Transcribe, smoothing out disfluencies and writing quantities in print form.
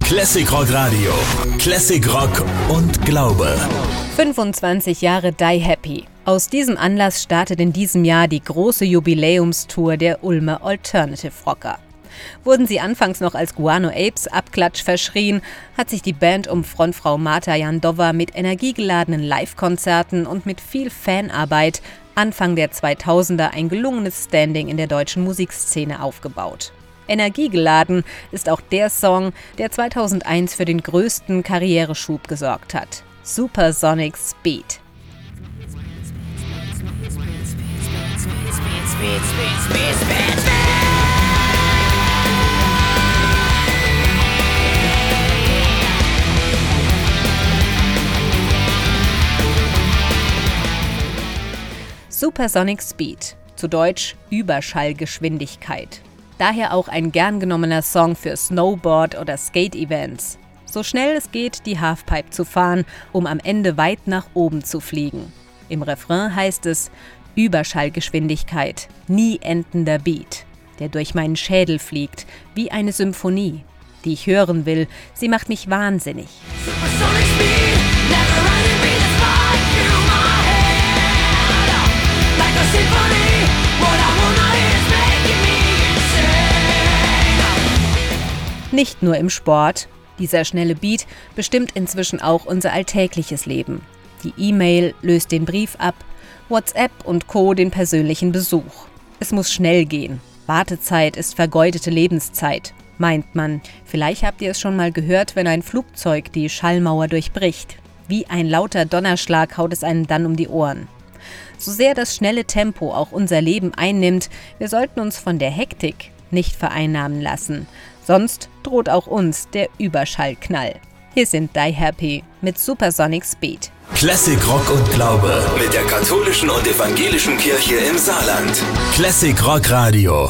Classic Rock Radio. Classic Rock und Glaube. 25 Jahre Die Happy. Aus diesem Anlass startet in diesem Jahr die große Jubiläumstour der Ulmer Alternative Rocker. Wurden sie anfangs noch als Guano Apes Abklatsch verschrien, hat sich die Band um Frontfrau Marta Jandova mit energiegeladenen Live-Konzerten und mit viel Fanarbeit Anfang der 2000er ein gelungenes Standing in der deutschen Musikszene aufgebaut. Energiegeladen ist auch der Song, der 2001 für den größten Karriereschub gesorgt hat. Supersonic Speed. Supersonic Speed, zu Deutsch Überschallgeschwindigkeit. Daher auch ein gern genommener Song für Snowboard- oder Skate-Events. So schnell es geht, die Halfpipe zu fahren, um am Ende weit nach oben zu fliegen. Im Refrain heißt es Überschallgeschwindigkeit, nie endender Beat, der durch meinen Schädel fliegt, wie eine Symphonie, die ich hören will, sie macht mich wahnsinnig. Supersonic Speed, never running beat is like you, my head, like a symphony, what I wanna is making me insane. Nicht nur im Sport, dieser schnelle Beat bestimmt inzwischen auch unser alltägliches Leben. Die E-Mail löst den Brief ab, WhatsApp und Co. den persönlichen Besuch. Es muss schnell gehen. Wartezeit ist vergeudete Lebenszeit, meint man. Vielleicht habt ihr es schon mal gehört, wenn ein Flugzeug die Schallmauer durchbricht. Wie ein lauter Donnerschlag haut es einem dann um die Ohren. So sehr das schnelle Tempo auch unser Leben einnimmt, wir sollten uns von der Hektik nicht vereinnahmen lassen. Sonst droht auch uns der Überschallknall. Hier sind Die Happy mit Supersonic Speed. Classic Rock und Glaube mit der katholischen und evangelischen Kirche im Saarland. Classic Rock Radio.